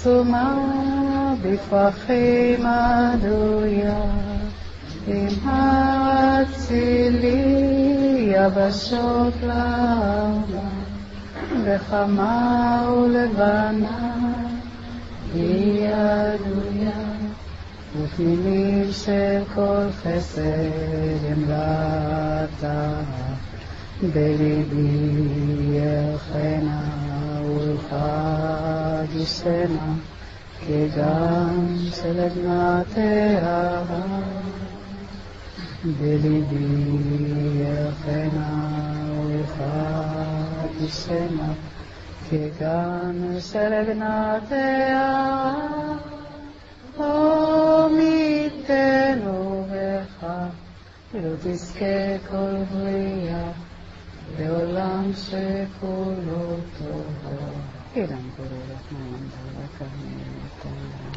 עצומה בפרחים עדויה, עם הצילי יבשות לעמה, וחמה ולבנה היא עדויה, ופנינים של כל חסד המלאתה, בליבי ירחנה ולחגישנה, כגן של עדנת אהבה. בליבי ירחנה ולחגישנה, כגן של עדנת אהבה. עמיתנו בך, לא תזכה כל בריאה, בעולם שכולו טוב. אילן קורא לך נעמדה וקרמי ותלה.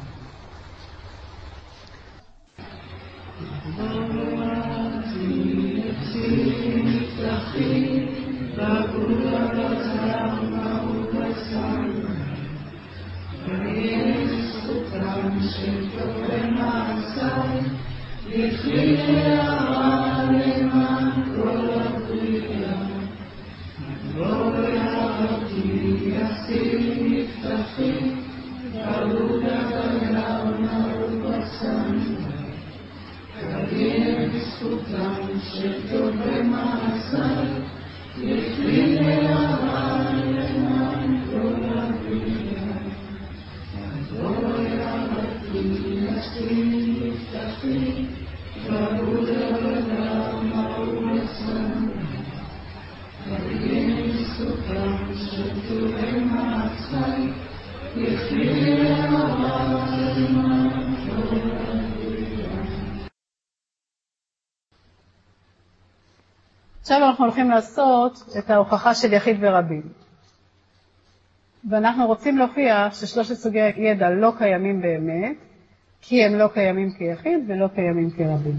עכשיו אנחנו הולכים לעשות את ההוכחה של יחיד ורבים. ואנחנו רוצים להוכיח ששלושת סוגי ידע לא קיימים באמת, כי הם לא קיימים כיחיד ולא קיימים כרבים.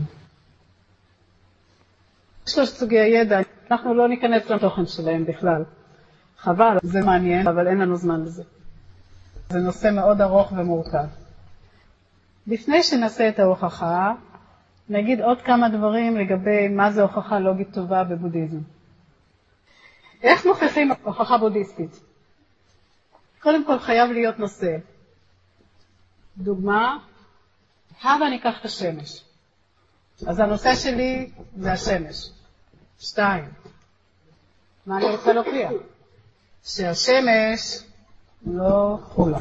שלושת סוגי הידע, אנחנו לא ניכנס לתוכן שלהם בכלל. חבל, זה מעניין, אבל אין לנו זמן לזה. זה נושא מאוד ארוך ומורכב. לפני שנעשה את ההוכחה, נגיד עוד כמה דברים לגבי מה זה הוכחה לוגית טובה בבודהיזם. איך מוכיחים הוכחה בודהיסטית? קודם כל חייב להיות נושא. דוגמה, הבה ניקח את השמש. אז הנושא שלי זה השמש. 2. מה אני רוצה להוכיח? שהשמש לא חולה.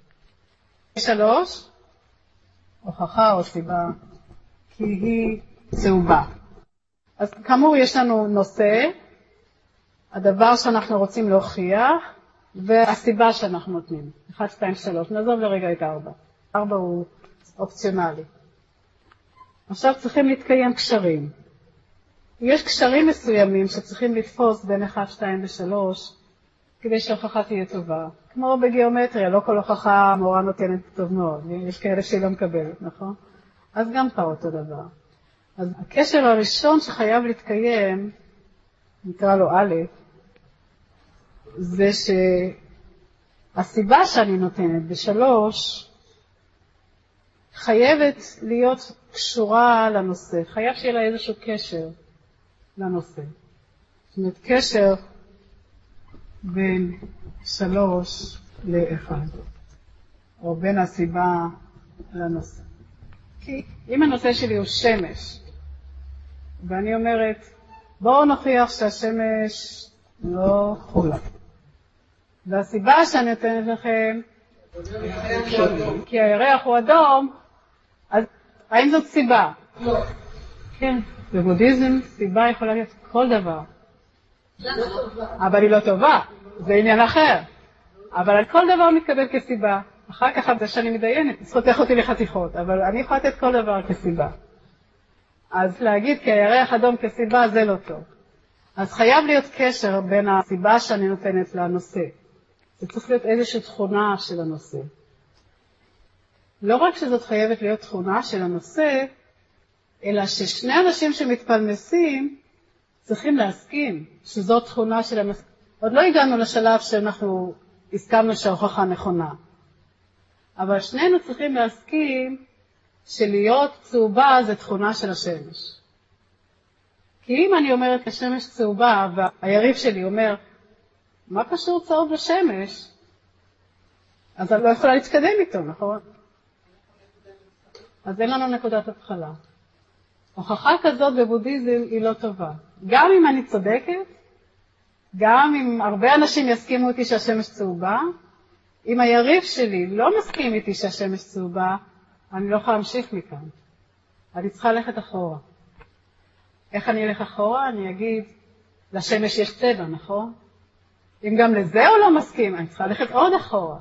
3. הוכחה או סיבה. כי היא צהובה. אז כאמור יש לנו נושא, הדבר שאנחנו רוצים להוכיח, והסיבה שאנחנו נותנים. 1, 2, 3. נעזוב לרגע את 4. 4 הוא אופציונלי. עכשיו צריכים להתקיים קשרים. יש קשרים מסוימים שצריכים לתפוס בין 1, 2 ו-3, כדי שההוכחה תהיה טובה. כמו בגיאומטריה, לא כל הוכחה המורה נותנת טוב מאוד. יש כאלה שהיא לא מקבלת, נכון? אז גם פה אותו דבר. אז הקשר הראשון שחייב להתקיים, נקרא לו א', זה שהסיבה שאני נותנת ב3 חייבת להיות קשורה לנושא. חייב שיהיה לה איזשהו קשר לנושא. זאת אומרת, קשר בין 3 ל-1, או בין הסיבה לנושא. כי אם הנושא שלי הוא שמש, ואני אומרת, בואו נוכיח שהשמש לא חולה. והסיבה שאני נותנת לכם, כי הירח הוא אדום, אז האם זאת סיבה? לא. כן, בבודהיזם סיבה יכולה להיות כל דבר. אבל היא לא טובה, זה עניין אחר. אבל על כל דבר מתקבל כסיבה. אחר כך זה שאני מדיינת, חותך אותי לחתיכות, אבל אני יכולה לתת כל דבר כסיבה. אז להגיד כי הירח אדום כסיבה זה לא טוב. אז חייב להיות קשר בין הסיבה שאני נותנת לנושא. זה צריך להיות איזושהי תכונה של הנושא. לא רק שזאת חייבת להיות תכונה של הנושא, אלא ששני אנשים שמתפלמסים צריכים להסכים שזאת תכונה של הנושא. עוד לא הגענו לשלב שאנחנו הסכמנו שההוכחה נכונה. אבל שנינו צריכים להסכים שלהיות צהובה זה תכונה של השמש. כי אם אני אומרת השמש צהובה והיריב שלי אומר, מה קשור צהוב לשמש? אז אני לא יכולה להתקדם איתו, נכון? אז אין לנו נקודת התחלה. הוכחה כזאת בבודהיזם היא לא טובה. גם אם אני צודקת, גם אם הרבה אנשים יסכימו איתי שהשמש צהובה, אם היריב שלי לא מסכים איתי שהשמש צהובה, אני לא יכולה להמשיך מכאן. אני צריכה ללכת אחורה. איך אני אלך אחורה? אני אגיד, לשמש יש צבע, נכון? אם גם לזה הוא לא מסכים, אני צריכה ללכת עוד אחורה.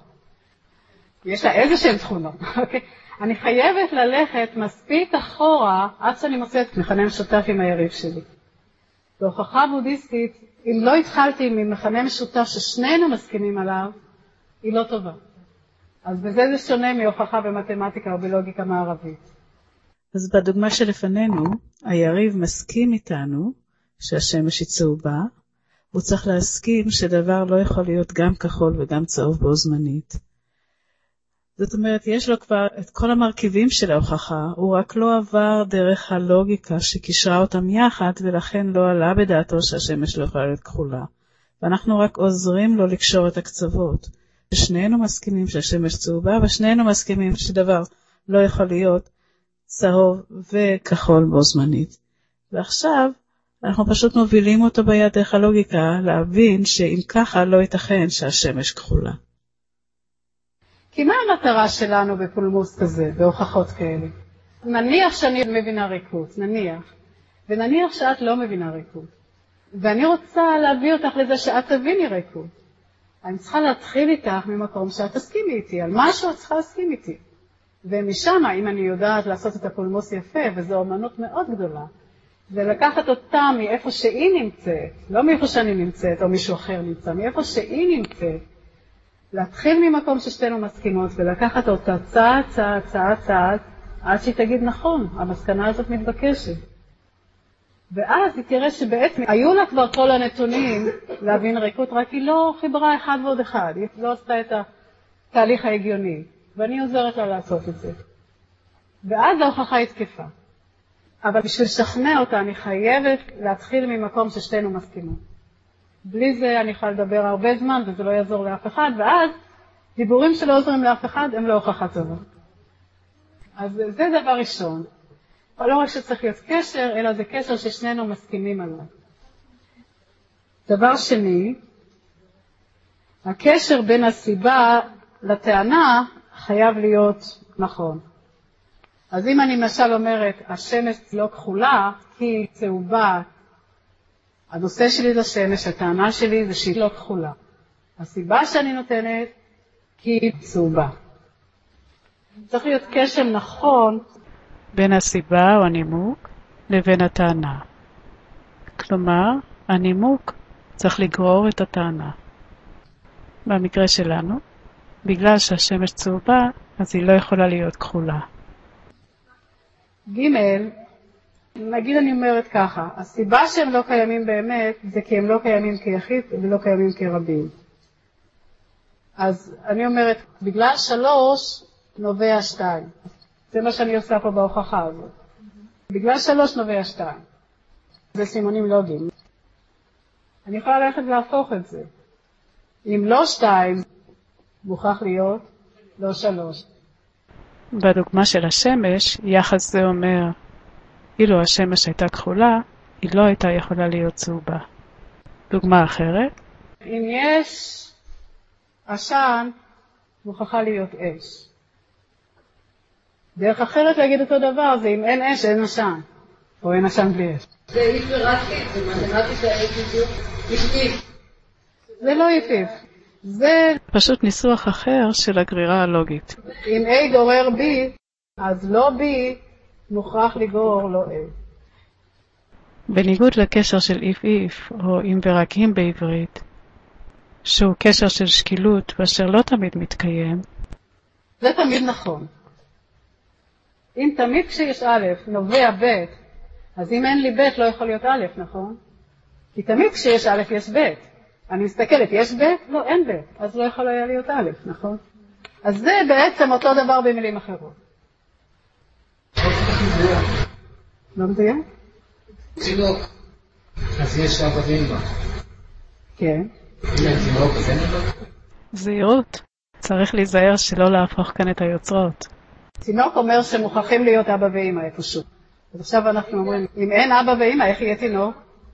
יש לה איזשהם תכונות, אוקיי? אני חייבת ללכת מספיק אחורה עד שאני מוצאת מכנה משותף עם היריב שלי. בהוכחה בודהיסטית, אם לא התחלתי ממכנה משותף ששנינו מסכימים עליו, היא לא טובה. אז בזה זה שונה מהוכחה במתמטיקה או בלוגיקה מערבית. אז בדוגמה שלפנינו, היריב מסכים איתנו שהשמש היא צהובה, הוא צריך להסכים שדבר לא יכול להיות גם כחול וגם צהוב בו זמנית. זאת אומרת, יש לו כבר את כל המרכיבים של ההוכחה, הוא רק לא עבר דרך הלוגיקה שקישרה אותם יחד, ולכן לא עלה בדעתו שהשמש לא יכולה להיות כחולה. ואנחנו רק עוזרים לו לקשור את הקצוות. שנינו מסכימים שהשמש צהובה, ושנינו מסכימים שדבר לא יכול להיות צהוב וכחול בו זמנית. ועכשיו אנחנו פשוט מובילים אותו ביד דרך הלוגיקה, להבין שאם ככה לא ייתכן שהשמש כחולה. כי מה המטרה שלנו בפולמוס כזה, בהוכחות כאלה? נניח שאני מבינה ריקות, נניח. ונניח שאת לא מבינה ריקות. ואני רוצה להביא אותך לזה שאת תביני ריקות. אני צריכה להתחיל איתך ממקום שאת תסכימי איתי, על משהו את צריכה להסכים איתי. ומשם, אם אני יודעת לעשות את הפולמוס יפה, וזו אומנות מאוד גדולה, זה לקחת אותה מאיפה שהיא נמצאת, לא מאיפה שאני נמצאת או מישהו אחר נמצא, מאיפה שהיא נמצאת, להתחיל ממקום ששתינו מסכימות ולקחת אותה צעד, צעד, צעד, צעד, עד שהיא תגיד נכון, המסקנה הזאת מתבקשת. ואז היא תראה שבעצם היו לה כבר כל הנתונים להבין ריקות, רק היא לא חיברה אחד ועוד אחד, היא לא עשתה את התהליך ההגיוני, ואני עוזרת לה לעשות את זה. ואז ההוכחה היא תקפה. אבל בשביל לשכנע אותה אני חייבת להתחיל ממקום ששתינו מסכימות. בלי זה אני יכולה לדבר הרבה זמן וזה לא יעזור לאף אחד, ואז דיבורים שלא עוזרים לאף אחד הם לא הוכחה טובה. אז זה דבר ראשון. לא רק שצריך להיות קשר, אלא זה קשר ששנינו מסכימים עליו. דבר שני, הקשר בין הסיבה לטענה חייב להיות נכון. אז אם אני למשל אומרת, השמש לא כחולה, כי היא צהובה, הנושא שלי זה שמש, הטענה שלי זה שהיא לא כחולה. הסיבה שאני נותנת, כי היא צהובה. צריך להיות קשר נכון בין הסיבה או הנימוק לבין הטענה. כלומר, הנימוק צריך לגרור את הטענה. במקרה שלנו, בגלל שהשמש צהובה, אז היא לא יכולה להיות כחולה. ג' נגיד אני אומרת ככה, הסיבה שהם לא קיימים באמת זה כי הם לא קיימים כיחיד ולא קיימים כרבים. אז אני אומרת, בגלל 3 נובע 2. זה מה שאני עושה פה בהוכחה הזאת. בגלל 3 נובע 2. זה סימונים לוגיים. אני יכולה ללכת להפוך את זה. אם לא 2, מוכרח להיות לא 3. בדוגמה של השמש, יחס זה אומר, אילו השמש הייתה כחולה, היא לא הייתה יכולה להיות צהובה. דוגמה אחרת. אם יש עשן, מוכרחה להיות אש. דרך אחרת להגיד אותו דבר, זה אם אין אש, אין עשן. או אין עשן בלי אש. זה איף ורקי, זה מתמטיקה איף. זה לא איף. זה פשוט ניסוח אחר של הגרירה הלוגית. אם A גורר B, אז לא B מוכרח לגרור לא A. בניגוד לקשר של איף או אם ורק אם בעברית, שהוא קשר של שקילות ואשר לא תמיד מתקיים, זה תמיד נכון. אם תמיד כשיש א' נובע ב', אז אם אין לי ב' לא יכול להיות א', נכון? כי תמיד כשיש א' יש ב'. אני מסתכלת, יש ב'? לא, אין ב', אז לא יכול היה להיות א', נכון? אז זה בעצם אותו דבר במילים אחרות. לא מדויק? תינוק. אז יש אבא ואמא. כן. הנה תינוק, אז אין אבא? זהירות. צריך להיזהר שלא להפוך כאן את היוצרות. תינוק אומר שמוכרחים להיות אבא ואמא איפשהו. אז עכשיו אנחנו אומרים, אם אין אבא ואמא, איך יהיה תינוק?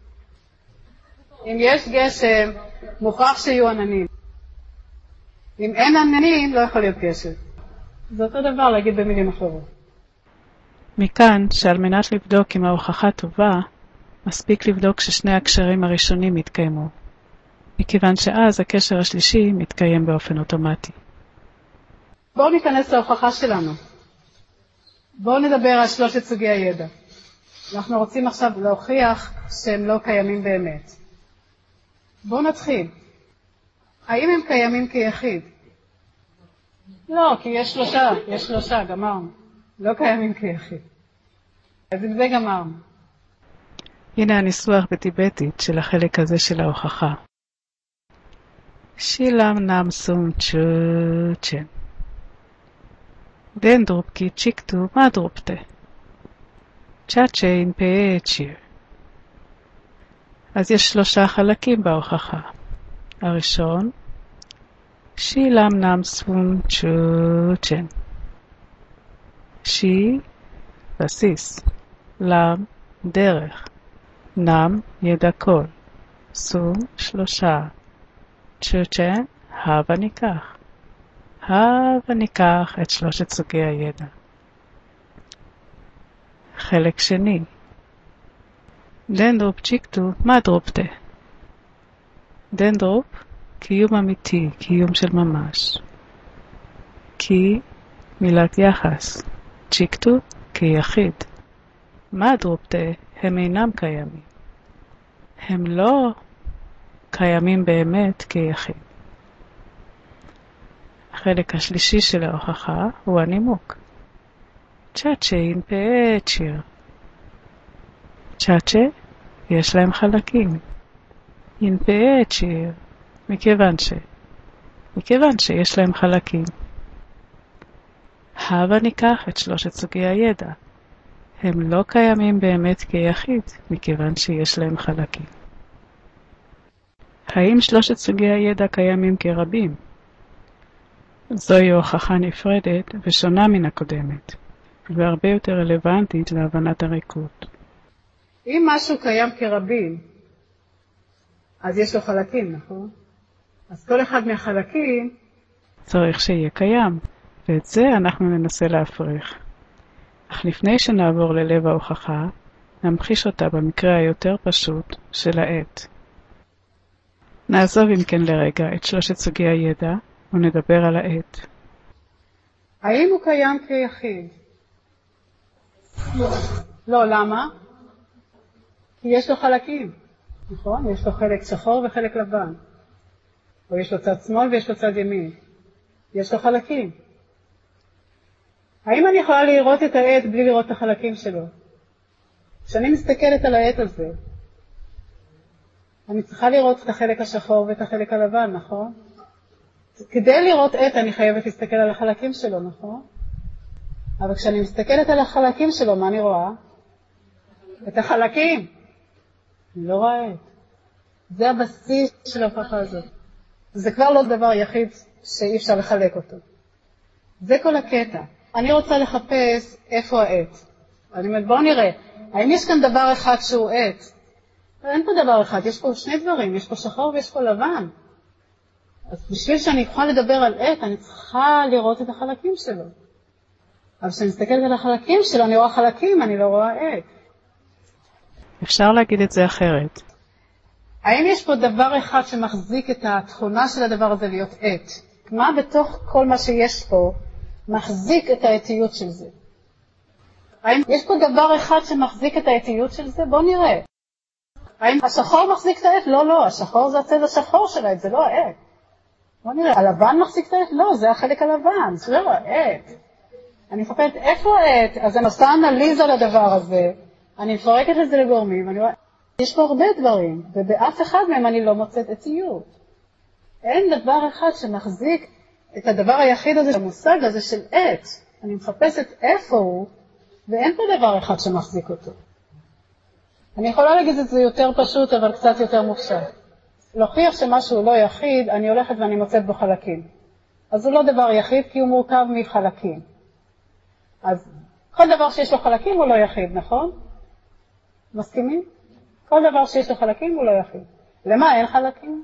אם יש גשם, מוכרח שיהיו עננים. אם אין עננים, לא יכול להיות גשם. זה אותו דבר להגיד במילים אחרות. מכאן שעל מנת לבדוק אם ההוכחה טובה, מספיק לבדוק ששני הקשרים הראשונים מתקיימו, מכיוון שאז הקשר השלישי מתקיים באופן אוטומטי. בואו ניכנס להוכחה שלנו. בואו נדבר על שלושת סוגי הידע. אנחנו רוצים עכשיו להוכיח שהם לא קיימים באמת. בואו נתחיל. האם הם קיימים כיחיד? לא, כי יש שלושה, גמרנו. לא קיימים כיחיד. אז עם זה גמרנו. הנה הניסוח בטיבטית של החלק הזה של ההוכחה. שילם נם סום צ'ן. דן דרופקי צ'יקטו מה דרופטה. צ'אצ'ה אין פאצ'יר. אז יש שלושה חלקים בהוכחה. הראשון, שילם נם סום צ'ן. שי, בסיס. לם, דרך. נם, ידע כל. סום, שלושה. צ'ן, הבה ניקח. הבה ניקח את שלושת סוגי הידע. חלק שני. דנדרופ צ'יקטו, מה דרופטה? דנדרופ, קיום אמיתי, קיום של ממש. כי, מילת יחס. צ'יקטו, כיחיד. מה דרופטה? הם אינם קיימים. הם לא קיימים באמת כיחיד. החלק השלישי של ההוכחה הוא הנימוק. צ'אצ'ה אין פאצ'יר. צ'אצ'ה יש להם חלקים. אין פאצ'יר. מכיוון שיש להם חלקים. הבה ניקח את שלושת סוגי הידע. הם לא קיימים באמת כיחיד, מכיוון שיש להם חלקים. האם שלושת סוגי הידע קיימים כרבים? זוהי הוכחה נפרדת ושונה מן הקודמת, והרבה יותר רלוונטית להבנת הריקות. אם משהו קיים כרבים, אז יש לו חלקים, נכון? אז כל אחד מהחלקים צריך שיהיה קיים, ואת זה אנחנו ננסה להפריך. אך לפני שנעבור ללב ההוכחה, נמחיש אותה במקרה היותר פשוט של העת. נעזוב אם כן לרגע את שלושת סוגי הידע, ונדבר על העת. האם הוא קיים כיחיד? לא, למה? כי יש לו חלקים, נכון? יש לו חלק שחור וחלק לבן. או יש לו צד שמאל ויש לו צד ימין. יש לו חלקים. האם אני יכולה לראות את העת בלי לראות את החלקים שלו? כשאני מסתכלת על העת הזה, אני צריכה לראות את החלק השחור ואת החלק הלבן, נכון? כדי לראות עת אני חייבת להסתכל על החלקים שלו, נכון? אבל כשאני מסתכלת על החלקים שלו, מה אני רואה? את החלקים. אני לא רואה עת. זה הבסיס של ההוכחה הזאת. זה כבר לא דבר יחיד שאי אפשר לחלק אותו. זה כל הקטע. אני רוצה לחפש איפה העת. אני אומרת, בואו נראה. האם יש כאן דבר אחד שהוא עת? אין פה דבר אחד, יש פה שני דברים. יש פה שחור ויש פה לבן. אז בשביל שאני אוכל לדבר על עת, אני צריכה לראות את החלקים שלו. אבל כשאני מסתכלת על החלקים שלו, אני רואה חלקים, אני לא רואה עת. אפשר להגיד את זה אחרת. האם יש פה דבר אחד שמחזיק את התכונה של הדבר הזה להיות עת? מה בתוך כל מה שיש פה מחזיק את האתיות של זה? האם יש פה דבר אחד שמחזיק את האתיות של זה? בואו נראה. האם השחור מחזיק את העת? לא, לא, השחור זה הצד השחור של העת, זה לא העת. בואו נראה, הלבן מחזיק את העת? לא, זה החלק הלבן, זה לא העת. אני מפחדת איפה העת? אז אני עושה אנליזה לדבר הזה, אני מפרקת את זה לגורמים, ואני רואה, יש פה הרבה דברים, ובאף אחד מהם אני לא מוצאת אתיות. אין דבר אחד שמחזיק את הדבר היחיד הזה, המושג הזה של עת. אני מחפשת איפה הוא, ואין פה דבר אחד שמחזיק אותו. אני יכולה להגיד את זה יותר פשוט, אבל קצת יותר מופשט. להוכיח שמשהו לא יחיד, אני הולכת ואני מוצאת בו חלקים. אז הוא לא דבר יחיד, כי הוא מורכב מחלקים. אז כל דבר שיש לו חלקים הוא לא יחיד, נכון? מסכימים? כל דבר שיש לו חלקים הוא לא יחיד. למה אין חלקים?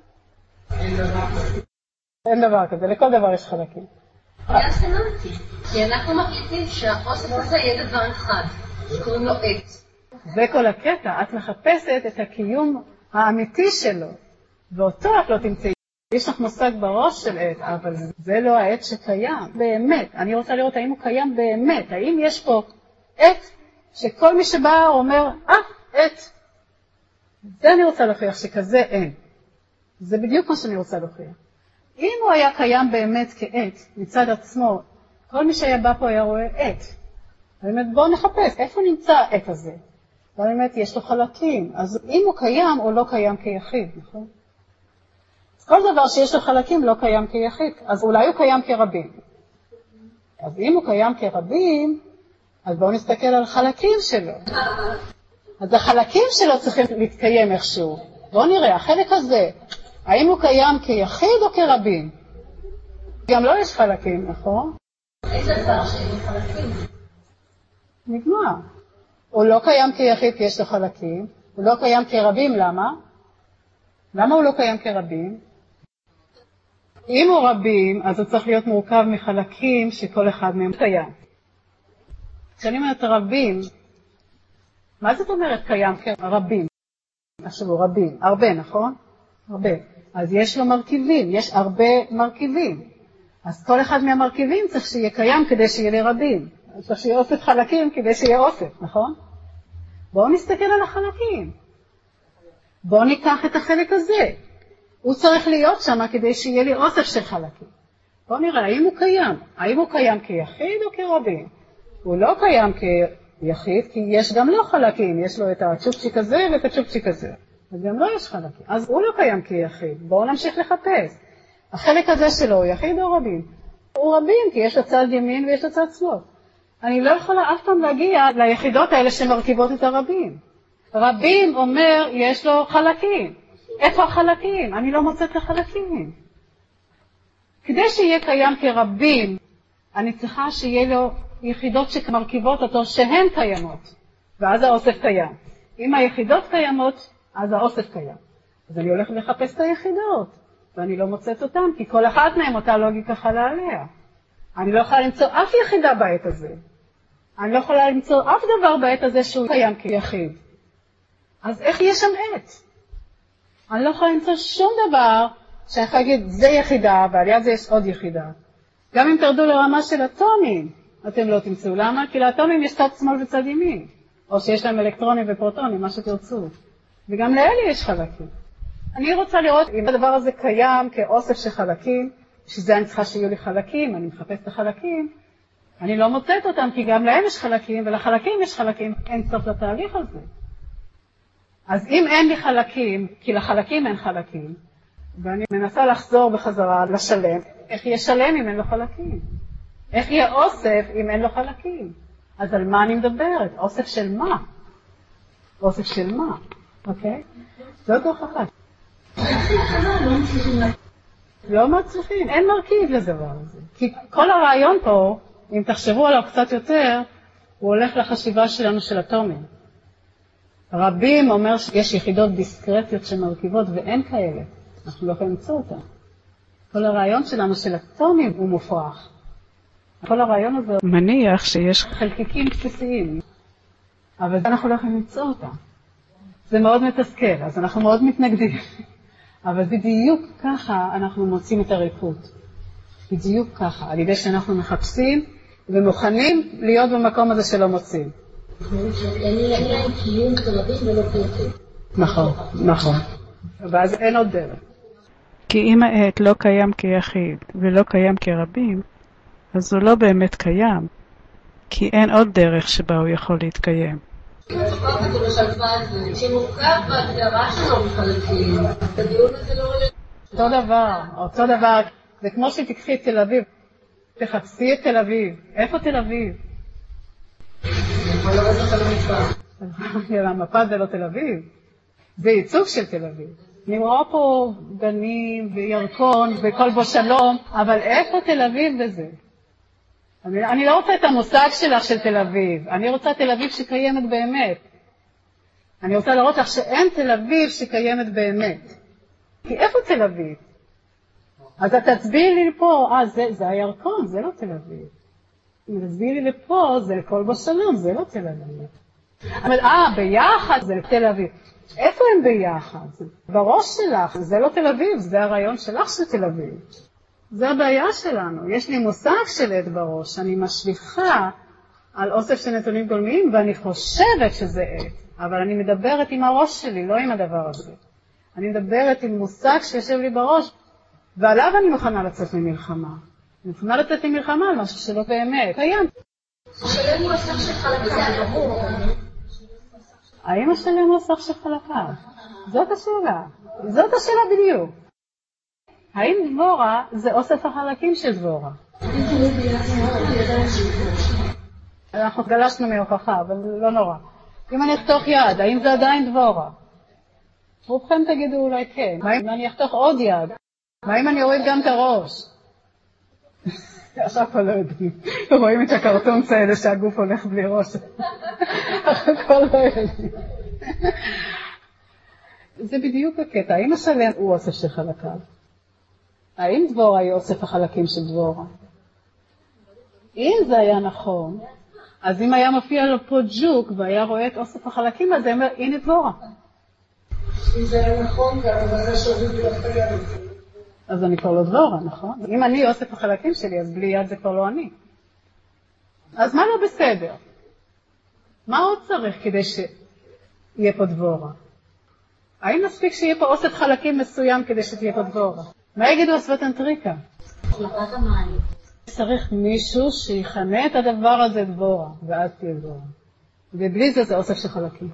אין דבר כזה, לכל דבר יש חלקים. היה סמנטי, כי אנחנו מחליטים שהאוסף הזה יהיה דבר אחד, שקוראים לו עת. זה כל הקטע, את מחפשת את הקיום האמיתי שלו, ואותו את לא תמצאי. יש לך מושג בראש של עת, אבל זה לא העת שקיים, באמת. אני רוצה לראות האם הוא קיים באמת, האם יש פה עת שכל מי שבא אומר, עת. זה אני רוצה להוכיח שכזה אין. זה בדיוק מה שאני רוצה להוכיח. אם הוא היה קיים באמת כעת, מצד עצמו, כל מי שהיה בא פה היה רואה עת. באמת בואו נחפש, איפה נמצא העת הזה? באמת יש לו חלקים, אז אם הוא קיים או לא קיים כיחיד, נכון? אז כל דבר שיש לו חלקים לא קיים כיחיד, אז אולי הוא קיים כרבים. אז אם הוא קיים כרבים, אז בואו נסתכל על חלקים שלו. אז החלקים שלו צריכים להתקיים איכשהו. בואו נראה, החלק הזה, האם הוא קיים כיחיד או כרבים? גם לא יש חלקים, נכון? איזה דבר שיש חלקים? נגמר. הוא לא קיים כיחיד כי יש לו חלקים, הוא לא קיים כרבים, למה? למה הוא לא קיים כרבים? אם הוא רבים, אז הוא צריך להיות מורכב מחלקים שכל אחד מהם קיים. כשאני אומרת רבים, מה זאת אומרת קיים כרבים? עכשיו רבים, הרבה, נכון? הרבה. אז יש לו מרכיבים, יש הרבה מרכיבים. אז כל אחד מהמרכיבים צריך שיהיה קיים כדי שיהיה לרבים. צריך שיהיה אוסף חלקים כדי שיהיה אוסף, נכון? בואו נסתכל על החלקים. בואו ניקח את החלק הזה. הוא צריך להיות שם כדי שיהיה לי אוסף של חלקים. בואו נראה, האם הוא קיים? האם הוא קיים כיחיד או כרבים? הוא לא קיים כיחיד, כי יש גם לא חלקים. יש לו את הצ'ופצ'יק הזה ואת הצ'ופצ'יק הזה. אז גם לא יש חלקים. אז הוא לא קיים כיחיד. בואו נמשיך לחפש. החלק הזה שלו הוא יחיד או רבים? הוא רבים, כי יש לו צד ימין ויש לו צד שמאל. אני לא יכולה אף פעם להגיע ליחידות האלה שמרכיבות את הרבים. רבים אומר, יש לו חלקים. איפה החלקים? אני לא מוצאת את החלקים. כדי שיהיה קיים כרבים, אני צריכה שיהיה לו יחידות שמרכיבות אותו שהן קיימות, ואז האוסף קיים. אם היחידות קיימות, אז האוסף קיים. אז אני הולכת לחפש את היחידות, ואני לא מוצאת אותן, כי כל אחת מהן אותה לוגיקה חלה עליה. אני לא יכולה למצוא אף יחידה בעת הזה. אני לא יכולה למצוא אף דבר בעת הזה שהוא קיים כיחיד. אז איך יהיה שם עת? אני לא יכולה למצוא שום דבר שאני יכולה להגיד, זה יחידה, ועל יד זה יש עוד יחידה. גם אם תרדו לרמה של אטומים, אתם לא תמצאו. למה? כי לאטומים יש צד שמאל וצד ימין. או שיש להם אלקטרונים ופרוטונים, מה שתרצו. וגם לאלה יש חלקים. אני רוצה לראות אם הדבר הזה קיים כאוסף של חלקים, שזה אני צריכה שיהיו לי חלקים, אני מחפש את החלקים, אני לא מוצאת אותם, כי גם להם יש חלקים, ולחלקים יש חלקים, אין סוף לתהליך הזה. אז אם אין לי חלקים, כי לחלקים אין חלקים, ואני מנסה לחזור בחזרה לשלם, איך יהיה שלם אם אין לו חלקים? איך יהיה אוסף אם אין לו חלקים? אז על מה אני מדברת? אוסף של מה? אוסף של מה? אוקיי? זאת הוכחה. לא מצליחים, אין מרכיב לדבר הזה. כי כל הרעיון פה, אם תחשבו עליו קצת יותר, הוא הולך לחשיבה שלנו של אטומים. רבים אומר שיש יחידות דיסקרטיות שמרכיבות ואין כאלה. אנחנו לא יכולים למצוא אותה. כל הרעיון שלנו של אטומים הוא מופרך. כל הרעיון הזה מניח שיש חלקיקים בסיסיים, אבל אנחנו לא יכולים למצוא אותה. זה מאוד מתסכל, אז אנחנו מאוד מתנגדים. אבל בדיוק ככה אנחנו מוצאים את הריקות. בדיוק ככה, על ידי שאנחנו מחפשים ומוכנים להיות במקום הזה שלא מוצאים. אין להם קיום כרבים ולא כיחיד. נכון, נכון. ואז אין עוד דרך. כי אם העת לא קיים כיחיד ולא קיים כרבים, אז הוא לא באמת קיים, כי אין עוד דרך שבה הוא יכול להתקיים. שמורכב בהגדרה שלו מחלקים, הדיון הזה לא עולה. אותו דבר, זה כמו שתקחי את תל אביב, תחפשי את תל אביב. איפה תל אביב? המפה זה לא תל אביב, זה ייצוג של תל אביב. אני רואה פה גנים וירקון וכל בו שלום, אבל איפה תל אביב בזה? אני לא רוצה את המושג שלך של תל אביב, אני רוצה תל אביב שקיימת באמת. אני רוצה לראות לך שאין תל אביב שקיימת באמת. כי איפה תל אביב? אז את תצביעי לי פה, זה הירקון, זה לא תל אביב. אם תצביעי לי לפה, זה כל בו שלום, זה לא תל אביב. אבל ביחד זה תל אביב. איפה הם ביחד? בראש שלך, זה לא תל אביב, זה הרעיון שלך של תל אביב. זה הבעיה שלנו. יש לי מושג של עד בראש, אני משליחה על אוסף של נתונים גולמיים, ואני חושבת שזה עד. אבל אני מדברת עם הראש שלי, לא עם הדבר הזה. אני מדברת עם מושג שיושב לי בראש, ועליו אני מוכנה לצאת ממלחמה. אני מוכנה לצאת ממלחמה על משהו שלא באמת קיים. השלם הוא הסך של חלקיו, ברור. האם השלם הוא הסך של חלקיו? זאת השאלה. זאת השאלה בדיוק. האם דבורה זה אוסף החלקים של דבורה? אנחנו גלשנו מהוכחה, אבל לא נורא. אם אני אחתוך יד, האם זה עדיין דבורה? רובכם תגידו אולי כן. מה אם אני אחתוך עוד יד? מה אם אני אוריד גם את הראש? עכשיו כבר לא יודעים. רואים את הקרטונס האלה שהגוף הולך בלי ראש. הכל לא יודעים. זה בדיוק הקטע. האם השלם הוא אוסף של חלקיו? האם דבורה היא אוסף החלקים של דבורה? אם זה היה נכון, אז אם היה מופיע לו פה ג'וק והיה רואה את אוסף החלקים, אז זה אומר, הנה דבורה. אם זה היה נכון, זה שהוריד לך את היד. אז אני כבר לא דבורה, נכון? אם אני אוסף החלקים שלי, אז בלי יד זה כבר לא אני. אז מה לא בסדר? מה עוד צריך כדי שיהיה פה דבורה? האם מספיק שיהיה פה אוסף חלקים מסוים כדי שתהיה פה דבורה? מה יגידו הסווטנטריקה? החלטת המים. צריך מישהו שיכנה את הדבר הזה דבורה, ואז תהיה דבורה. ובלי זה אוסף של חלקים.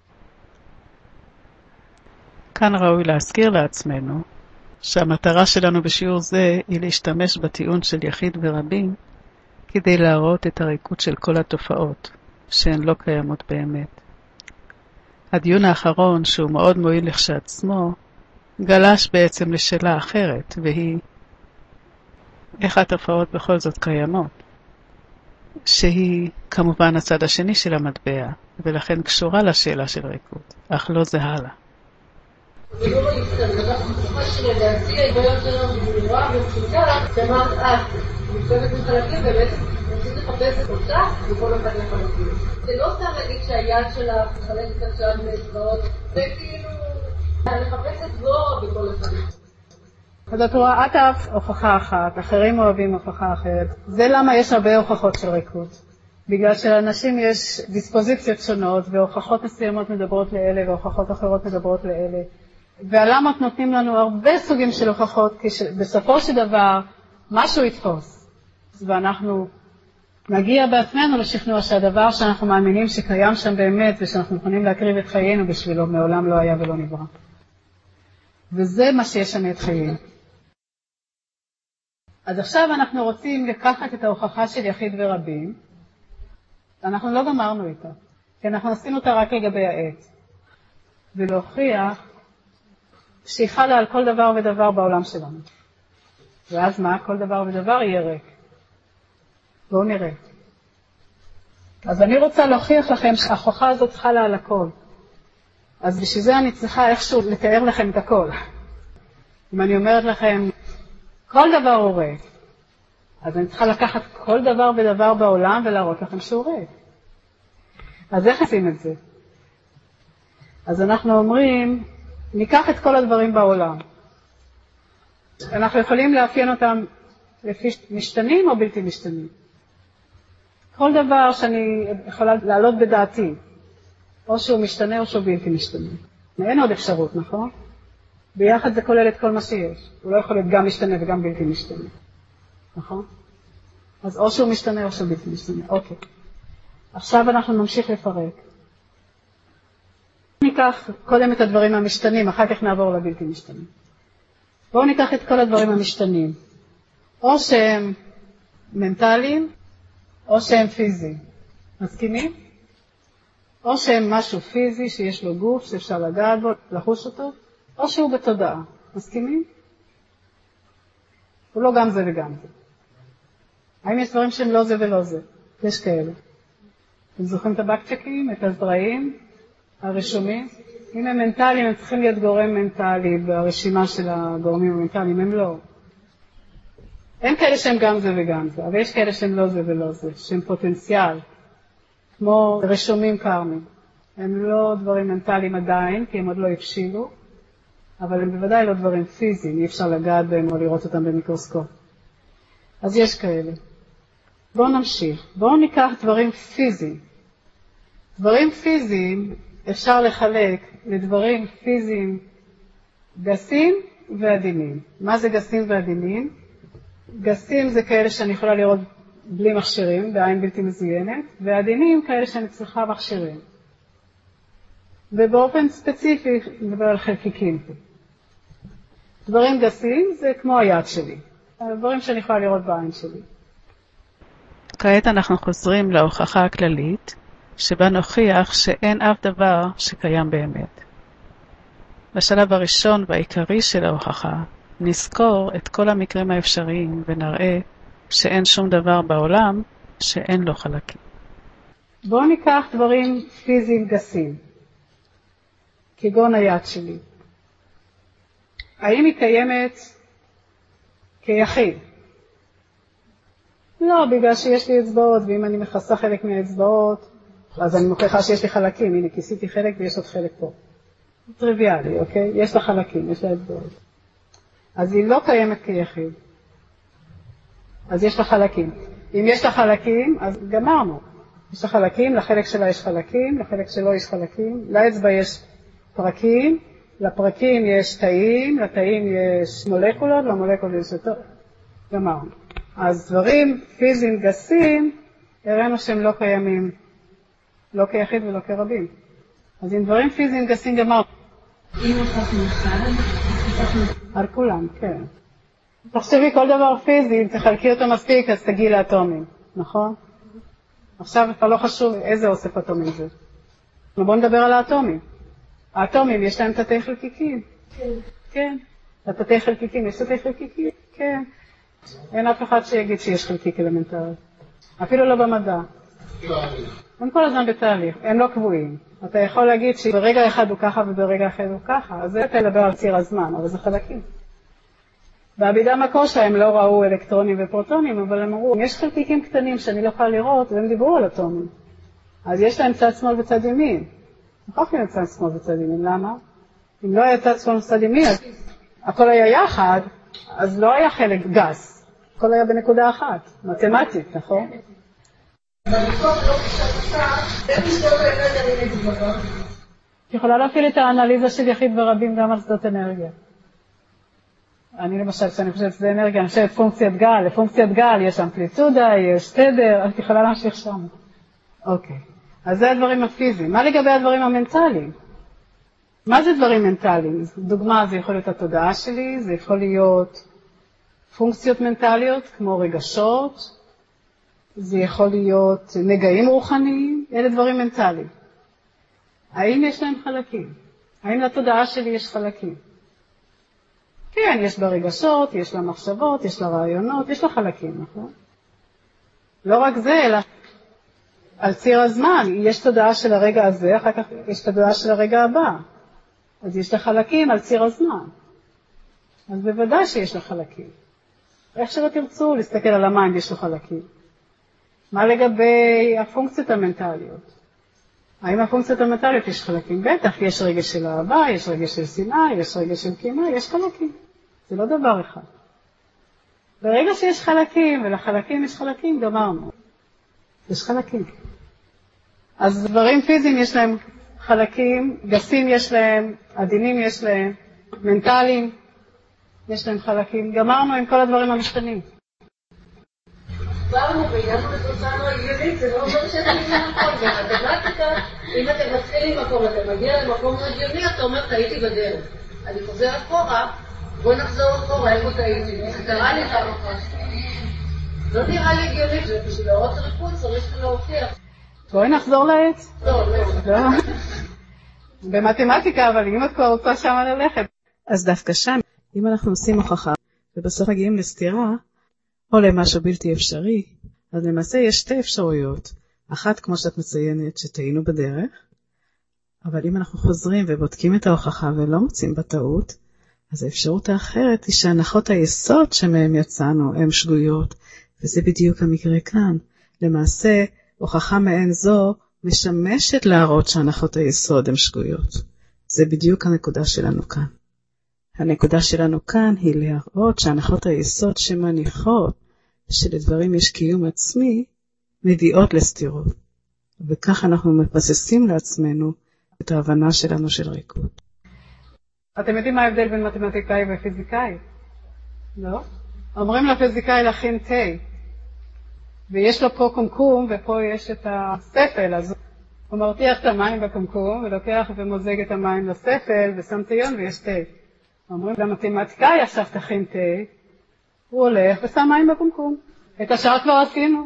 כאן ראוי להזכיר לעצמנו שהמטרה שלנו בשיעור זה היא להשתמש בטיעון של יחיד ורבים כדי להראות את הריקות של כל התופעות שהן לא קיימות באמת. הדיון האחרון, שהוא מאוד מועיל לכשעצמו, גלש בעצם לשאלה אחרת, והיא איך התופעות בכל זאת קיימות, שהיא כמובן הצד השני של המטבע, ולכן קשורה לשאלה של ריקות, אך לא זהה לה. זה לא יפתר, זה אנחנו תוכל שלדעתי ההיגיון שלנו ברורה ופשוטה, שאמרת מתכונת מחלקים, ובעצם רוצים לחפש את אותך בכל אחד לחלקים. זה לא סתם להגיד שהיד שלך מחלקת עכשיו לצבאות, זה כאילו לחפש את דבורה בכל אחד. אז את רואה, את אף הוכחה אחת, אחרים אוהבים הוכחה אחרת. זה למה יש הרבה הוכחות של ריקות. בגלל שלאנשים יש דיספוזיציות שונות, והוכחות מסוימות מדברות לאלה, והוכחות אחרות מדברות לאלה. והלמות נותנים לנו הרבה סוגים של הוכחות, כשבסופו של דבר משהו יתפוס. ואנחנו נגיע בעצמנו לשכנוע שהדבר שאנחנו מאמינים שקיים שם באמת, ושאנחנו יכולים להקריב את חיינו בשבילו, מעולם לא היה ולא נברא. וזה מה שיש שם את חיינו. אז עכשיו אנחנו רוצים לקחת את ההוכחה של יחיד ורבים. אנחנו לא גמרנו איתה, כי אנחנו עשינו אותה רק לגבי העץ. ולהוכיח שהיא חלה על כל דבר ודבר בעולם שלנו. ואז מה? כל דבר ודבר יהיה ריק. בואו נראה. אז אני רוצה להוכיח לכם שההוכחה הזאת חלה על הכל. אז בשביל זה אני צריכה איכשהו לתאר לכם את הכל. אם אני אומרת לכם, כל דבר הוא ריק, אז אני צריכה לקחת כל דבר ודבר בעולם ולהראות לכם שהוא ריק. אז איך עושים את זה? אז אנחנו אומרים, ניקח את כל הדברים בעולם. אנחנו יכולים לאפיין אותם לפי משתנים או בלתי משתנים. כל דבר שאני יכולה להעלות בדעתי, או שהוא משתנה או שהוא בלתי משתנה. אין עוד אפשרות, נכון? ביחד זה כולל את כל מה שיש. הוא לא יכול להיות גם משתנה וגם בלתי משתנה. נכון? אז או שהוא משתנה או שהוא בלתי משתנה. אוקיי. עכשיו אנחנו נמשיך לפרק. ניקח קודם את הדברים המשתנים, אחר כך נעבור לבלתי משתנים. בואו ניקח את כל הדברים המשתנים. או שהם מנטליים, או שהם פיזיים. מסכימים? או שהם משהו פיזי שיש לו גוף שאפשר לגעת בו, לחוש אותו, או שהוא בתודעה. מסכימים? הוא לא גם זה וגם זה. האם יש דברים שהם לא זה ולא זה? יש כאלה. אתם זוכרים את הבקצ'קים, את הזרעים, הרשומים? אם הם מנטליים, הם צריכים להיות גורם מנטלי ברשימה של הגורמים המנטליים, הם לא. אין כאלה שהם גם זה וגם זה, אבל יש כאלה שהם לא זה ולא זה, שהם פוטנציאל, כמו רשומים קרמים. הם לא דברים מנטליים עדיין, כי הם עוד לא הבשילו, אבל הם בוודאי לא דברים פיזיים, אי אפשר לגעת בהם או לראות אותם במיקרוסקופ. אז יש כאלה. בואו נמשיך. בואו ניקח דברים פיזיים. דברים פיזיים אפשר לחלק לדברים פיזיים גסים ועדינים. מה זה גסים ועדינים? גסים זה כאלה שאני יכולה לראות בלי מכשירים, בעין בלתי מזוינת, ועדינים כאלה שאני צריכה מכשירים. ובאופן ספציפי נדבר על חלקיקים. דברים גסים זה כמו היד שלי. דברים שאני יכולה לראות בעין שלי. כעת אנחנו חוזרים להוכחה הכללית, שבה נוכיח שאין אף דבר שקיים באמת. בשלב הראשון והעיקרי של ההוכחה, נזכור את כל המקרים האפשריים ונראה שאין שום דבר בעולם שאין לו חלקים. בואו ניקח דברים פיזיים גסים, כגון היד שלי. האם היא קיימת כיחיד? לא, בגלל שיש לי אצבעות, ואם אני מכסה חלק מהאצבעות, אז אני מוכיחה שיש לי חלקים. הנה, כיסיתי חלק ויש עוד חלק פה. טריוויאלי, אוקיי? יש לה חלקים, יש לה אצבעות. אז היא לא קיימת כיחיד. אז יש לה חלקים. אם יש לה חלקים, אז גמרנו. יש לה חלקים, לחלק שלה יש חלקים, לחלק שלו יש חלקים. לאצבע יש פרקים, לפרקים יש תאים, לתאים יש מולקולות, למולקולות יש יותר. גמרנו. אז דברים פיזיים גסים, הראינו שהם לא קיימים, לא כיחיד ולא כרבים. אז עם דברים פיזיים גסים גמרנו. אם הוכחנו אחד, על כולם, כן. תחשבי, כל דבר פיזי, אם תחלקי אותו מספיק, אז תגיעי לאטומים, נכון? עכשיו כבר לא חשוב איזה אוסף אטומים זה. בואו נדבר על האטומים. האטומים, יש להם תתי חלקיקים. כן. כן. התתי חלקיקים, יש תתי חלקיקים? כן. אין אף אחד שיגיד שיש חלקיק אלמנטרי. אפילו לא במדע. הם כל הזמן בתהליך, הם לא קבועים. אתה יכול להגיד שברגע אחד הוא ככה וברגע אחר הוא ככה, אז זה אתה לדבר על ציר הזמן, אבל זה חלקים. בעבידה מקור שלהם לא ראו אלקטרונים ופרוטונים, אבל הם אמרו, יש חלקיקים קטנים שאני לא יכולה לראות, והם דיברו על אטומים. אז יש להם צד שמאל וצד ימין. נוכח להם צד שמאל וצד ימין, למה? אם לא היה צד שמאל וצד ימין, אז הכל היה יחד, אז לא היה חלק גס. הכל היה בנקודה אחת, מתמטית, נכון? את יכולה להפעיל את האנליזה של יחיד ורבים גם על שדות אנרגיה. אני למשל, כשאני חושבת שזה אנרגיה, אני חושבת פונקציית גל, לפונקציית גל יש אמפליטודה, יש תדר, את יכולה להמשיך שם. אוקיי, אז זה הדברים הפיזיים. מה לגבי הדברים המנטליים? מה זה דברים מנטליים? דוגמה, זה יכול להיות התודעה שלי, זה יכול להיות פונקציות מנטליות, כמו רגשות, זה יכול להיות נגעים רוחניים, אלה דברים מנטליים. האם יש להם חלקים? האם לתודעה שלי יש חלקים? כן, יש לה רגשות, יש לה מחשבות, יש לה רעיונות, יש לה חלקים, נכון? לא רק זה, אלא על ציר הזמן, יש תודעה של הרגע הזה, אחר כך יש תודעה של הרגע הבא. אז יש לה חלקים על ציר הזמן. אז בוודאי שיש לה חלקים. איך שלא תרצו להסתכל על המים, יש לה חלקים. מה לגבי הפונקציות המנטליות? האם הפונקציות המנטליות יש חלקים? בטח, יש רגש של אהבה, יש רגש של שנאה, יש רגש של קנאה, יש חלקים. זה לא דבר אחד. ברגע שיש חלקים, ולחלקים יש חלקים, גמרנו. יש חלקים. אז דברים פיזיים יש להם חלקים, גסים יש להם, עדינים יש להם, מנטליים יש להם חלקים. גמרנו עם כל הדברים המשתנים. עברנו והגענו לתוצאה לא הגיונית, זה לא אומר שאתה מגיע למקום, במתמטיקה, אם אתה מתחיל עם מקום, אתה מגיע למקום לא הגיוני, אתה אומר, טעיתי בדרך. אני חוזר אחורה, בואי נחזור אחורה, איפה טעיתי? זה קרה לי פעם אחת. לא נראה לי הגיוני, שבשביל להראות ריקוד צריך להוכיח. בואי נחזור לעץ. לא. במתמטיקה, אבל אם את כבר רוצה שם ללכת. אז דווקא שם, אם אנחנו עושים הוכחה, ובסוף מגיעים לסתירה, או למשהו בלתי אפשרי, אז למעשה יש שתי אפשרויות. אחת, כמו שאת מציינת, שטעינו בדרך, אבל אם אנחנו חוזרים ובודקים את ההוכחה ולא מוצאים בטעות, אז האפשרות האחרת היא שהנחות היסוד שמהם יצאנו הן שגויות, וזה בדיוק המקרה כאן. למעשה, הוכחה מעין זו משמשת להראות שהנחות היסוד הן שגויות. זה בדיוק הנקודה שלנו כאן. הנקודה שלנו כאן היא להראות שהנחות היסוד שמניחות שלדברים יש קיום עצמי, מביאות לסתירות. וכך אנחנו מפססים לעצמנו את ההבנה שלנו של ריקוד. אתם יודעים מה ההבדל בין מתמטיקאי ופיזיקאי? לא? אומרים לפיזיקאי להכין תה, ויש לו פה קומקום ופה יש את הספל, אז הוא מרתיח את המים בקומקום ולוקח ומוזג את המים לספל ושם טיון ויש תה. אומרים למתמטיקאי עכשיו תכין תה, הוא הולך ושם מים בקומקום. את השאר כבר עשינו.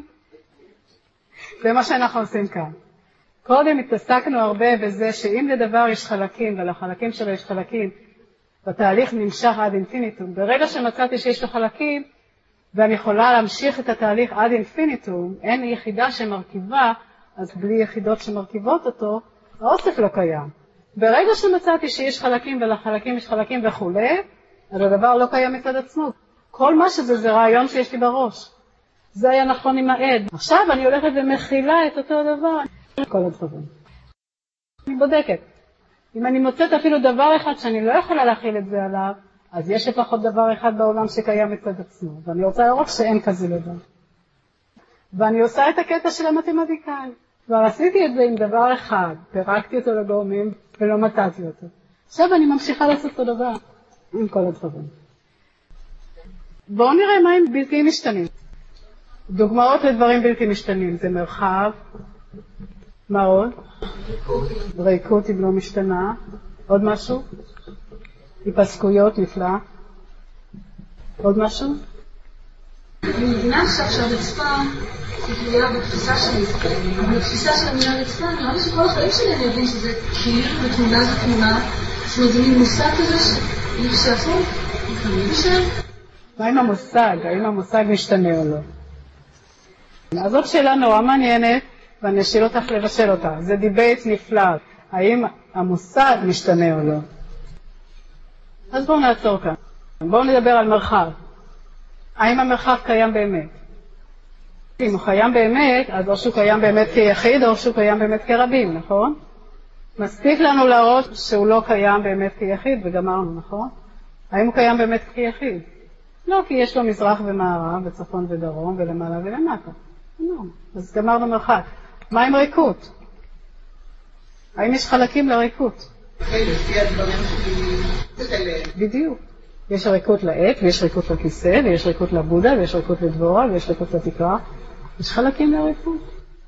זה מה שאנחנו עושים כאן. קודם התעסקנו הרבה בזה שאם לדבר יש חלקים ולחלקים שלו יש חלקים, בתהליך נמשך עד אינפיניטום. ברגע שמצאתי שיש לו חלקים, ואני יכולה להמשיך את התהליך עד אינפיניטום, אין יחידה שמרכיבה, אז בלי יחידות שמרכיבות אותו, האוסף לא קיים. ברגע שמצאתי שיש חלקים ולחלקים יש חלקים וכו', אז הדבר לא קיים מצד עצמו. כל מה שזה זה רעיון שיש לי בראש. זה היה נכון עם העד. עכשיו אני הולכת ומכילה את אותו דבר. כל הדברים. אני בודקת. אם אני מוצאת אפילו דבר אחד שאני לא יכולה להכיל את זה עליו, אז יש לפחות דבר אחד בעולם שקיים מצד עצמו. ואני רוצה לראות שאין כזה דבר. ואני עושה את הקטע של המתמטיקאי. כבר עשיתי את זה עם דבר אחד. פירקתי אותו לגורמים ולא מצאתי אותו. עכשיו אני ממשיכה לעשות אותו דבר. עם כל הדברים. בואו נראה מה הם בלתי משתנים. דוגמאות לדברים בלתי משתנים. זה מרחב. מה עוד? ריקות אם לא משתנה. עוד משהו? היפסקויות, נפלא. עוד משהו? אני מבינה שהרצפה היא תלויה בתפיסה שלי, אבל בתפיסה של המילה רצפה, נראה לי שכל החיים שלי אני מבין שזה קיר ותמונה זה תמונה, זאת אומרת, זה מין מושג כזה שאי אפשר לעשות, אני חושב. מה עם המושג? האם המושג משתנה או לא? אז זאת שאלה נורא מעניינת, ואני אשאל אותך לבשל אותה. זה דיבייט נפלא. האם המושג משתנה או לא? אז בואו נעצור כאן. בואו נדבר על מרחב. האם המרחב קיים באמת? אם הוא קיים באמת, אז או שהוא קיים באמת כיחיד, או שהוא קיים באמת כרבים, נכון? מספיק לנו להראות שהוא לא קיים באמת כיחיד, וגמרנו, נכון? האם הוא קיים באמת כיחיד? לא, כי יש לו מזרח ומערב, וצפון ודרום, ולמעלה ולמטה. לא, אז גמרנו מרחב. מה עם ריקות? האם יש חלקים לריקות? בדיוק. יש ריקות לעט, ויש ריקות לכיסא, ויש ריקות לבודה, ויש ריקות לדבורה, ויש ריקות לתקרה. יש חלקים לריקות.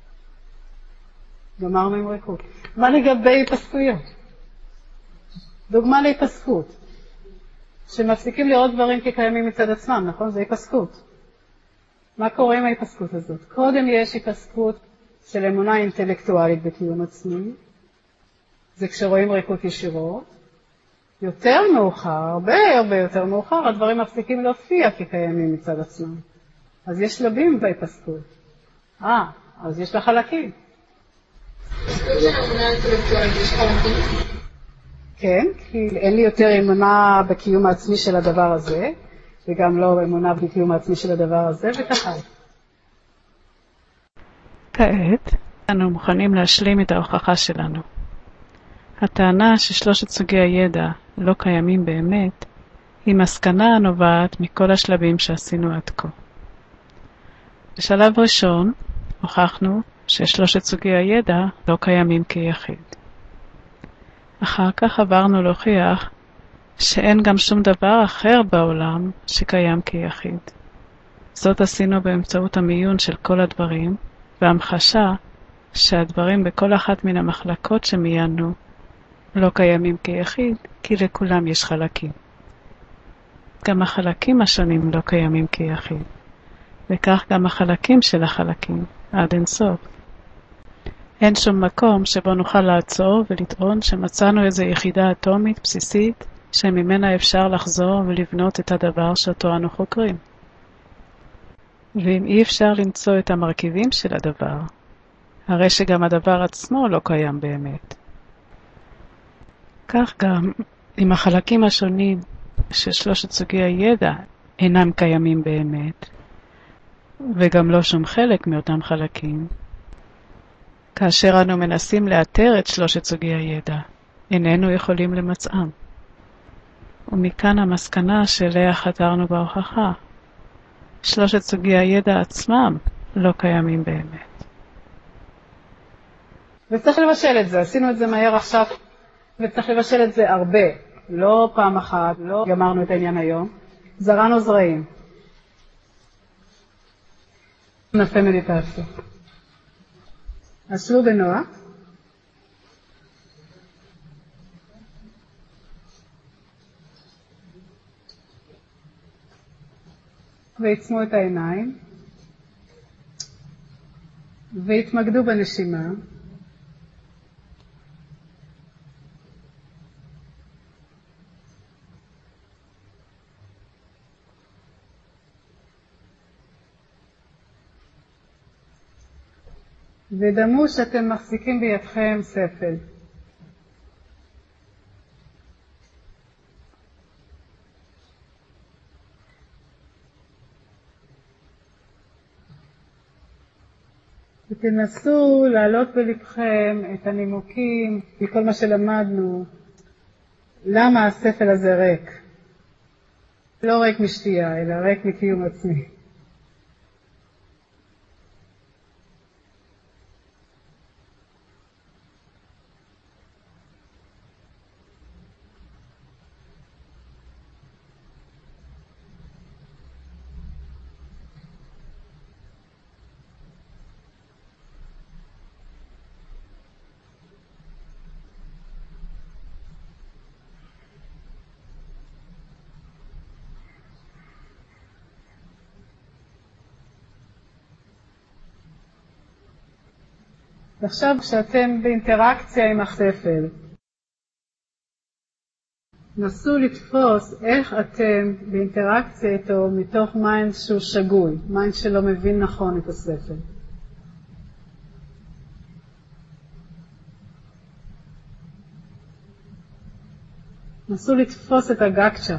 גמרנו עם ריקות. מה לגבי היפסקויות? דוגמה להיפסקות. שמפסיקים לראות דברים כקיימים מצד עצמם, נכון? זה היפסקות. מה קורה עם ההיפסקות הזאת? קודם יש היפסקות של אמונה אינטלקטואלית בקיום עצמי. זה כשרואים ריקות ישירות. יותר מאוחר, הרבה יותר מאוחר, הדברים מפסיקים להופיע כקיימים מצד עצמם. אז יש שלבים בהיפסקות. אז יש לה חלקים. היפסקות של אמונה אינטלקטואלית, יש חלקים? כן, כי אין לי יותר אמונה בקיום העצמי של הדבר הזה, וגם לא אמונה בקיום העצמי של הדבר הזה, וככה. כעת, אנו מוכנים להשלים את ההוכחה שלנו. הטענה ששלושת סוגי הידע לא קיימים באמת, היא מסקנה הנובעת מכל השלבים שעשינו עד כה. בשלב ראשון, הוכחנו ששלושת סוגי הידע לא קיימים כיחיד. אחר כך עברנו להוכיח שאין גם שום דבר אחר בעולם שקיים כיחיד. זאת עשינו באמצעות המיון של כל הדברים, והמחשה שהדברים בכל אחת מן המחלקות שמיינו לא קיימים כיחיד, כי לכולם יש חלקים. גם החלקים השונים לא קיימים כיחיד, וכך גם החלקים של החלקים, עד אינסוף. אין שום מקום שבו נוכל לעצור ולטעון שמצאנו איזו יחידה אטומית בסיסית שממנה אפשר לחזור ולבנות את הדבר שאותו אנו חוקרים. ואם אי אפשר למצוא את המרכיבים של הדבר, הרי שגם הדבר עצמו לא קיים באמת. כך גם אם החלקים השונים של שלושת סוגי הידע אינם קיימים באמת, וגם לא שום חלק מאותם חלקים, כאשר אנו מנסים לאתר את שלושת סוגי הידע, איננו יכולים למצאם. ומכאן המסקנה שאליה חתרנו בהוכחה. שלושת סוגי הידע עצמם לא קיימים באמת. וצריך לבשל את זה, עשינו את זה מהר עכשיו, וצריך לבשל את זה הרבה. לא פעם אחת, לא גמרנו את העניין היום. זרענו זרעים. נעשה מדיטציה. אז שבו בנוח. ועצמו את העיניים. והתמקדו בנשימה. ודמו שאתם מחזיקים בידכם ספל. ותנסו להעלות בלבכם את הנימוקים מכל מה שלמדנו. למה הספל הזה ריק? לא ריק משתייה, אלא ריק מקיום עצמי. ועכשיו כשאתם באינטראקציה עם הספל, נסו לתפוס איך אתם באינטראקציה איתו מתוך מיינד שהוא שגוי, מיינד שלא מבין נכון את הספל. נסו לתפוס את הגקצ'ה.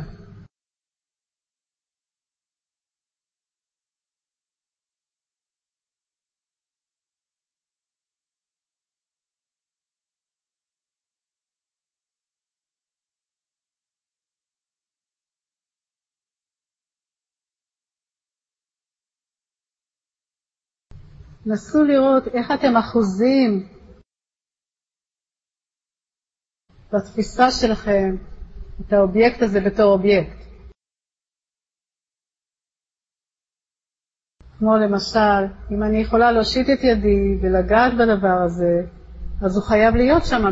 נסו לראות איך אתם אחוזים בתפיסה שלכם את האובייקט הזה בתור אובייקט. כמו למשל, אם אני יכולה להושיט את ידי ולגעת בדבר הזה, אז הוא חייב להיות שם.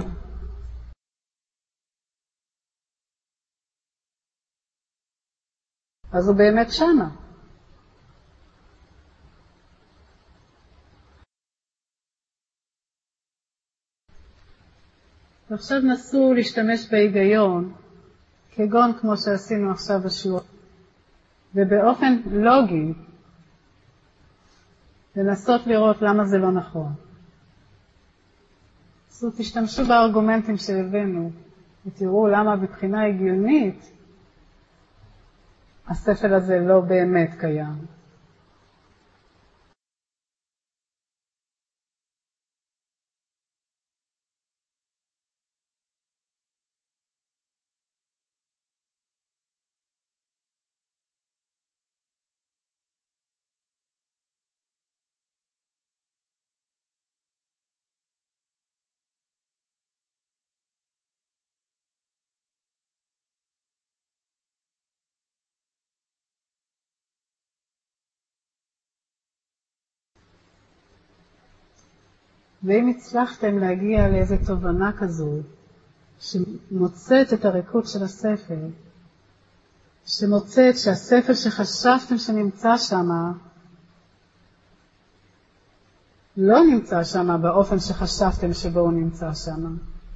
אז הוא באמת שמה. ועכשיו נסו להשתמש בהיגיון, כגון כמו שעשינו עכשיו בשיעור, ובאופן לוגי, לנסות לראות למה זה לא נכון. אז תשתמשו בארגומנטים שהבאנו, ותראו למה בבחינה הגיונית, הספל הזה לא באמת קיים. ואם הצלחתם להגיע לאיזו תובנה כזו, שמוצאת את הריקות של הספל, שמוצאת שהספל שחשבתם שנמצא שם, לא נמצא שם באופן שחשבתם שבו הוא נמצא שם.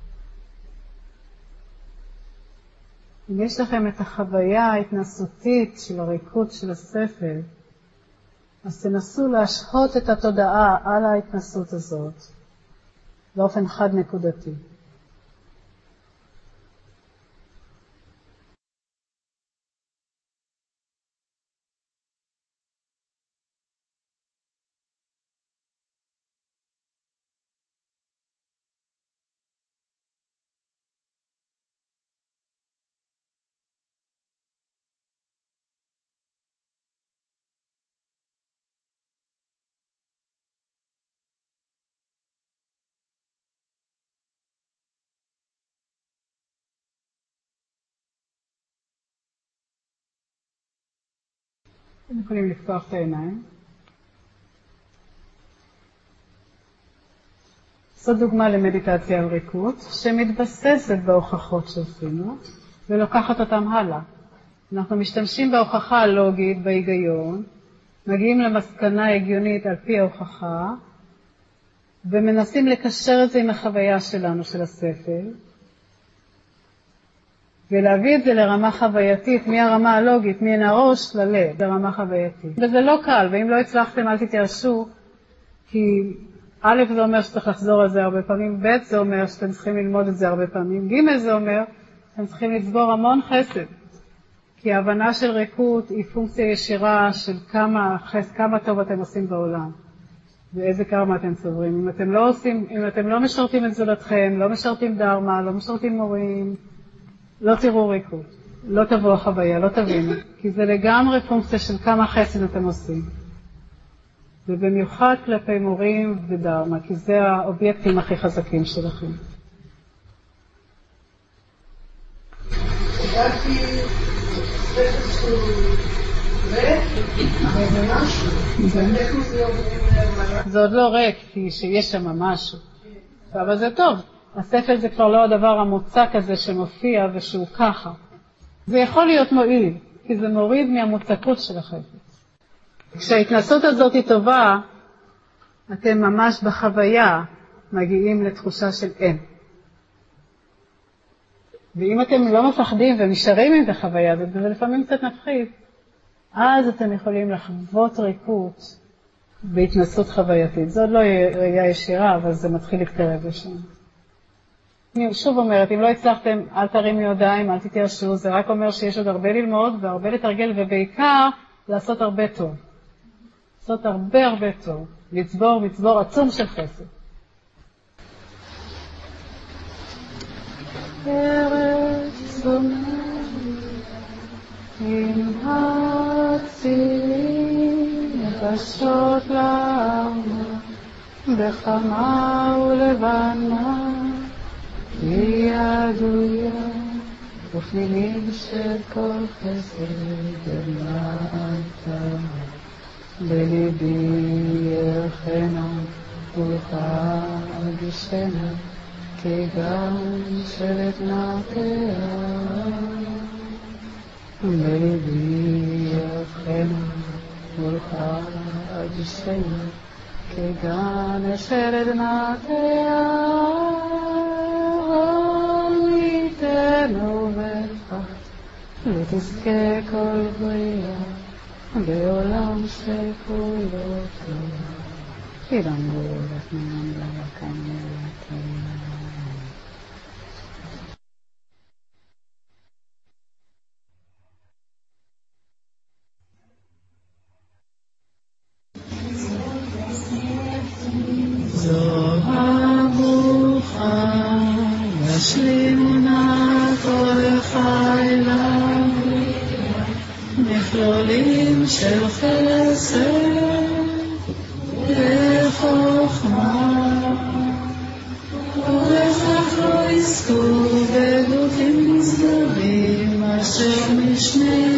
אם יש לכם את החוויה ההתנסותית של הריקות של הספל, אז תנסו להשהות את התודעה על ההתנסות הזאת באופן חד נקודתי. אתם יכולים לפתוח את העיניים. זו דוגמה למדיטציה על ריקות, שמתבססת בהוכחות שעשינו, ולוקחת אותם הלאה. אנחנו משתמשים בהוכחה הלוגית, בהיגיון, מגיעים למסקנה הגיונית על פי ההוכחה, ומנסים לקשר את זה עם החוויה שלנו של הספל, ולהביא את זה לרמה חווייתית, מהרמה הלוגית, מן הראש ללב, לרמה חווייתית. וזה לא קל, ואם לא הצלחתם אל תתייאשו, כי א' זה אומר שצריך לחזור על זה הרבה פעמים, ב' זה אומר שאתם צריכים ללמוד את זה הרבה פעמים, ג' זה אומר שאתם צריכים לצבור המון חסד, כי ההבנה של ריקות היא פונקציה ישירה של כמה טוב אתם עושים בעולם, ואיזה קרמה אתם צוברים. אם אתם לא משרתים את זולתכם, לא משרתים דרמה, לא משרתים מורים, לא תראו ריקות, לא תבוא החוויה, לא תבינו, כי זה לגמרי פונקציה של כמה חסד אתם עושים. ובמיוחד כלפי מורים ודרמה, כי זה האובייקטים הכי חזקים שלכם. הגעתי ספר שהוא ריק, וזה משהו. זה עוד לא ריק, כי שיש שם משהו. אבל זה טוב. הספל זה כבר לא הדבר המוצק הזה שמופיע ושהוא ככה. זה יכול להיות מועיל, כי זה מוריד מהמוצקות של החפץ. כשההתנסות הזאת היא טובה, אתם ממש בחוויה מגיעים לתחושה של אין. ואם אתם לא מפחדים ונשארים עם את החוויה הזאת, וזה לפעמים קצת מפחיד, אז אתם יכולים לחוות ריקות בהתנסות חווייתית. זו עוד לא ראייה ישירה, אבל זה מתחיל להתקרב לשם. אני שוב אומרת, אם לא הצלחתם, אל תרימו ידיים, אל תתייאשו, זה רק אומר שיש עוד הרבה ללמוד והרבה לתרגל, ובעיקר לעשות הרבה טוב. לעשות הרבה טוב. לצבור מצבור עצום של חסד. ארץ זומם עם הצילים נפשות לעמה בחמה ולבנה היא עדויה ופנינים של כל חסד למעתה בליבי ירחנה ולחגשנה כגן של אתנתיה בליבי ירחנה ולחגשנה כגן של אתנתיה ניתנו בכך ותזכה כל בריאה בעולם שכולו טוב ידענו לפנינו לכאן זו הברוכה ישלימונה כל חילה מכלולים של חסד וחוכמה ובכך לא יזכו בגופים נשגבים אשר משני